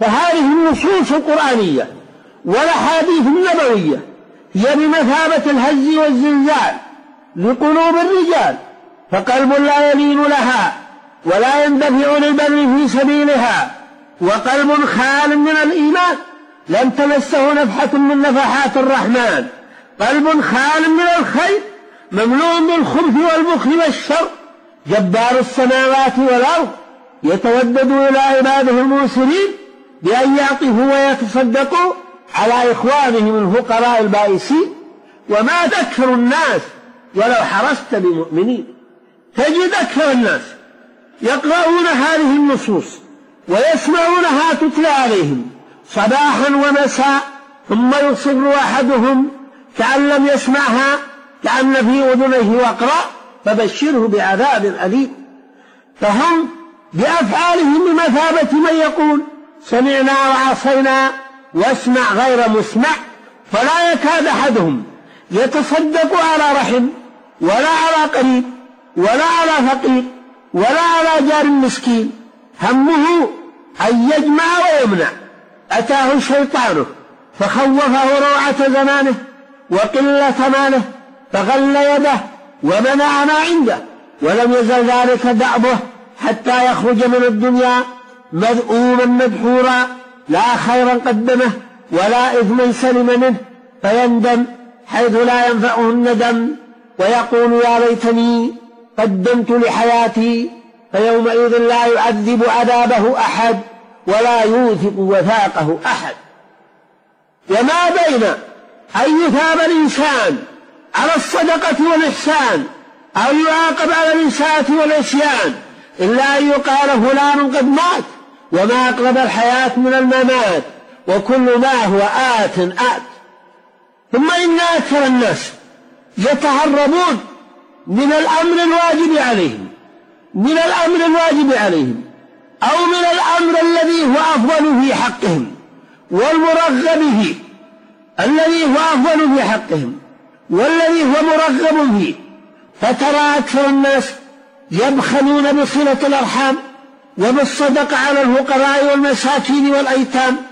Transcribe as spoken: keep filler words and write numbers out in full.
فهذه النصوص القرآنية والأحاديث النبوية هي بمثابة الهز والزلزال لقلوب الرجال، فقلب لا يلين لها ولا يندفع للبر في سبيلها، وقلب خال من الإيمان لم تمسه نفحة من نفحات الرحمن، قلب خال من الخير مملوء بالخبث والبخل والشر، جبار السماوات والأرض يتودد إلى عباده المرسلين بأن يعطفوا ويتصدقوا على إخوانهم الفقراء البائسين. وما أكثر الناس ولو حرصت بمؤمنين، تجد أكثر الناس يقرؤون هذه النصوص ويسمعونها تتلى عليهم صباحا ومساء، ثم يصر أحدهم كأن لم يسمعها كأن في أذنيه وقرأ، فبشره بعذاب أليم. فهم بأفعالهم بمثابة من يقول سمعنا وعصينا واسمع غير مسمع، فلا يكاد أحدهم يتصدق على رحم ولا على قريب ولا على فقير ولا على جار مسكين، همه أن يجمع ويمنع. أتاه شيطانه فخوفه روعة زمانه وقلة ماله فغل يده ومنع ما عنده، ولم يزل ذلك دأبه حتى يخرج من الدنيا مذءوما مدحورا لا خيرا قدمه ولا إثما سلم منه، فيندم حيث لا ينفعه الندم ويقول يا ليتني قدمت لحياتي، فيومئذ لا يعذب عذابه أحد ولا يوثق وثاقه أحد. وما بين أن يثاب الإنسان على الصدقة والإحسان أو يعاقب على الإساءة والعصيان إلا أن يقال فلان قد مات، وما أقرب الحياة من الممات، وكل ما هو آت آت. ثم إن أكثر الناس يتهربون من الأمر الواجب عليهم من الأمر الواجب عليهم أو من الأمر الذي هو أفضل في حقهم والمرغب فيه الذي هو أفضل في حقهم والذي هو مرغب فيه. فترى أكثر الناس يبخلون بصلة الأرحام وبالصدقة على الفقراء والمساكين والأيتام،